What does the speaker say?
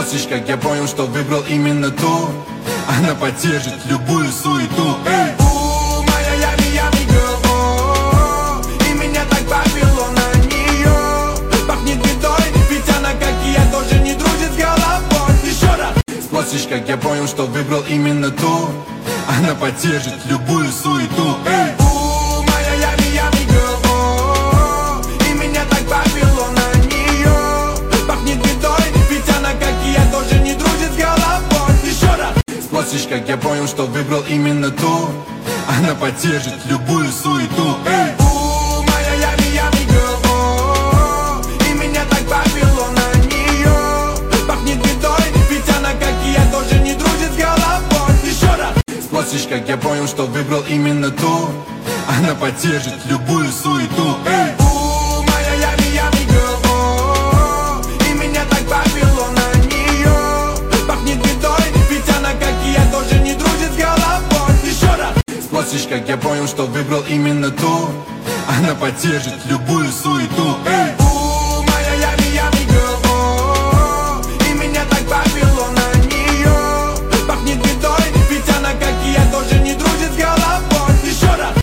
Спросишь, как я понял, что выбрал именно ту. Она поддержит любую суету. Эй! Моя ями girl, и меня так повело на нее. Пахнет бедой, ведь она, как и я, тоже не дружит с головой. Еще раз. Спросишь, как я понял, что выбрал именно ту. Она поддержит любую суету. Эй! Моя ями girl, и меня так повело на нее. Пахнет бедой, ведь она, как и я, тоже не дружит с головой. Еще раз. Спросишь, как я понял, что выбрал именно ту. Она поддержит любую суету. Эй! Моя ями girl, и меня так повело на нее. Пахнет бедой, ведь она, как и я, тоже не дружит с головой. Еще раз. Спросишь, как я понял, что выбрал именно ту. Она поддержит любую суету. Эй! Моя ями girl, и меня так повело на нее. Пахнет бедой, ведь она, как и я, тоже не дружит с головой. Еще раз. Спросишь, как я понял, что выбрал именно ту. Она поддержит любую суету. Эй!